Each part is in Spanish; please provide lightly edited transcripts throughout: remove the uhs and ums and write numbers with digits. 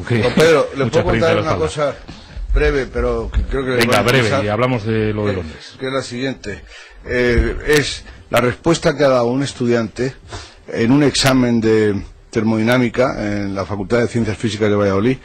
que Don Pedro, ¿le mucha puedo experiencia contar le una falta. cosa breve, pero que creo que le va Venga, a breve, interesar? y hablamos de lo de Londres. Que es la siguiente. Es la respuesta que ha dado un estudiante en un examen de termodinámica en la Facultad de Ciencias Físicas de Valladolid,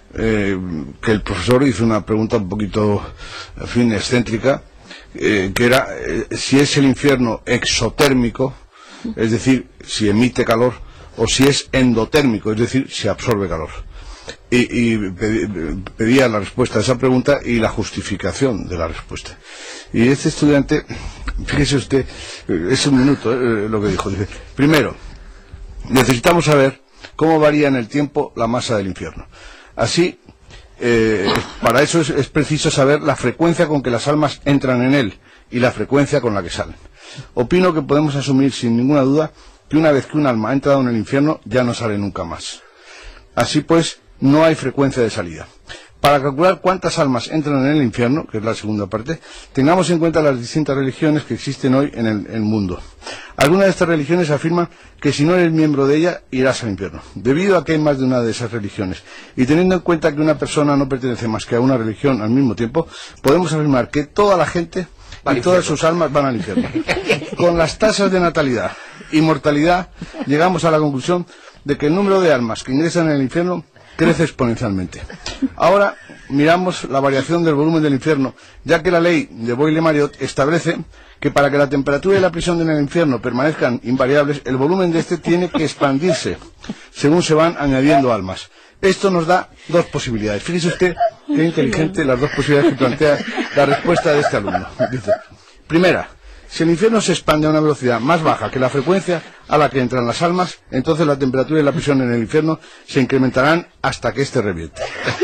que el profesor hizo una pregunta un poquito, en fin, excéntrica, que era si es el infierno exotérmico, es decir, si emite calor, o si es endotérmico, es decir, si absorbe calor. Y pedía la respuesta a esa pregunta y la justificación de la respuesta. Y este estudiante, fíjese usted, es un minuto lo que dijo. Dice, primero, necesitamos saber cómo varía en el tiempo la masa del infierno. Así, para eso es preciso saber la frecuencia con que las almas entran en él y la frecuencia con la que salen. Opino que podemos asumir sin ninguna duda que una vez que un alma ha entrado en el infierno ya no sale nunca más. Así pues, no hay frecuencia de salida. Para calcular cuántas almas entran en el infierno, que es la segunda parte, tengamos en cuenta las distintas religiones que existen hoy en el mundo. Algunas de estas religiones afirman que si no eres miembro de ella, irás al infierno, debido a que hay más de una de esas religiones. Y teniendo en cuenta que una persona no pertenece más que a una religión al mismo tiempo, podemos afirmar que toda la gente y todas sus almas van al infierno. Con las tasas de natalidad y mortalidad, llegamos a la conclusión de que el número de almas que ingresan en el infierno crece exponencialmente. Ahora miramos la variación del volumen del infierno, ya que la ley de Boyle-Mariotte establece que para que la temperatura y la presión en el infierno permanezcan invariables, el volumen de este tiene que expandirse según se van añadiendo almas. Esto nos da dos posibilidades. Fíjese usted qué inteligente las dos posibilidades que plantea la respuesta de este alumno. Dice, primera, si el infierno se expande a una velocidad más baja que la frecuencia a la que entran las almas, entonces la temperatura y la presión en el infierno se incrementarán hasta que éste reviente.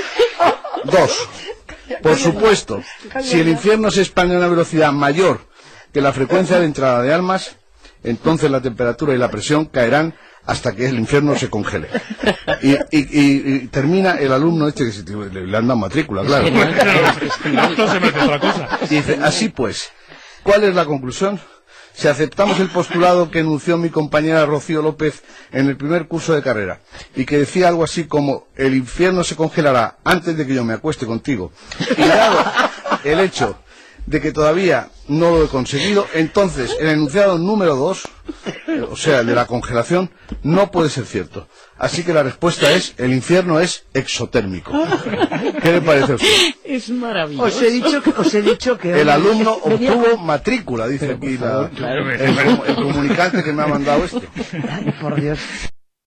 Dos, por supuesto, si el infierno se expande a una velocidad mayor que la frecuencia de entrada de almas, entonces la temperatura y la presión caerán hasta que el infierno se congele. Y termina el alumno este, que le han dado matrícula, claro. No se merece otra cosa. Dice, así pues, ¿cuál es la conclusión? Si aceptamos el postulado que enunció mi compañera Rocío López en el primer curso de carrera, y que decía algo así como, el infierno se congelará antes de que yo me acueste contigo, y dado el hecho de que todavía no lo he conseguido, entonces el enunciado número 2, o sea, el de la congelación, no puede ser cierto. Así que la respuesta es, el infierno es exotérmico. ¿Qué le parece a usted? Es maravilloso. Os he dicho que el alumno obtuvo matrícula, dice aquí el comunicante que me ha mandado esto. Ay, por Dios.